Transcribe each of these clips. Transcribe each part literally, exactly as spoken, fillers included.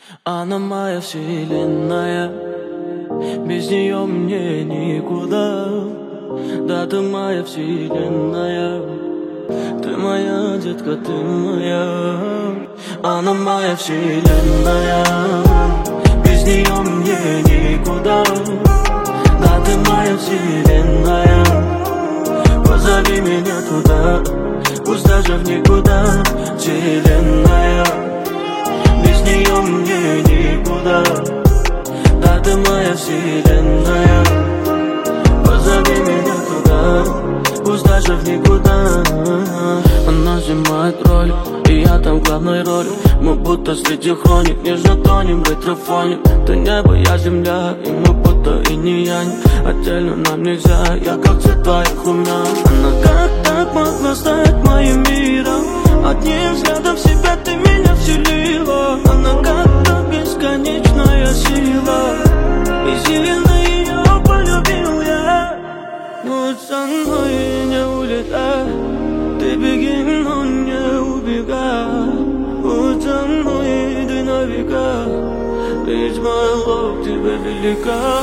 Она моя вселенная, без нее мне никуда. Да, ты моя вселенная, ты моя детка, ты моя. Она моя вселенная, без нее мне никуда. Да, ты моя вселенная, позови меня туда, пусть даже в никуда. Вселенная, без нее мне никуда. Да, ты моя вселенная, позови меня туда, пусть даже в никуда. Она снимает ролик, и я там главной роли. Мы будто среди хроник, нежно тонем в ретрофоне. Ты небо, я земля, и мы будто и не янь. Отдельно нам нельзя, я как цвет твоих румян. Она как так могла стать моим миром? Одним взглядом в себя ты меня вселила. Она как так бесконечная сила, и сильно ее полюбил я. Будь со мной и не улетай, ты беги, но не убегай. Будь со мной и иди на века, ведь моя любовь тебе велика.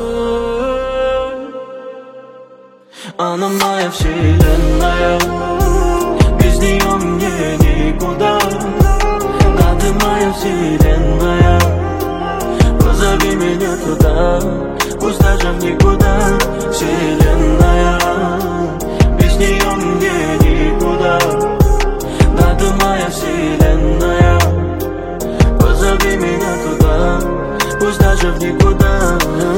Она моя вселенная, без нее мне никуда. Да, ты моя вселенная, позови меня туда, пусть даже в никуда. Вселенная, без нее мне никуда. Да, ты моя вселенная, позови меня туда, пусть даже в никуда.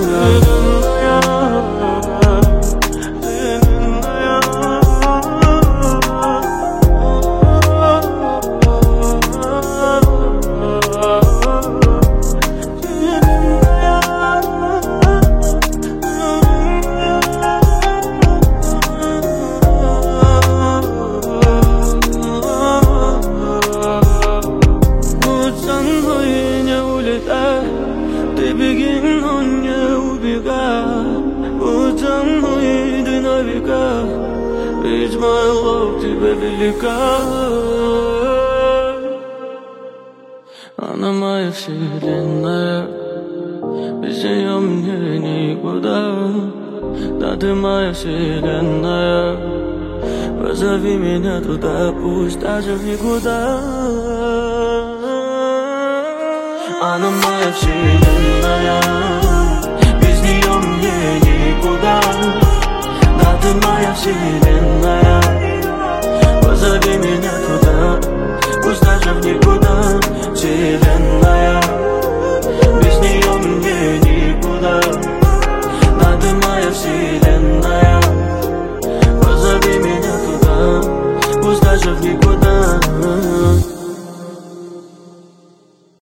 Ты беги, но не убегай. Будь со мной, иди на века, ведь моя любовь тебе велика. Она моя вселенная, без нее мне никуда. Да, ты моя вселенная, позови меня туда, пусть даже в никуда. Она моя вселенная, без нее мне никуда. Да, ты моя вселенная, позови меня туда, пусть даже в никуда. Вселенная, без нее мне никуда. Да, ты моя вселенная, позови меня туда, пусть даже в никуда.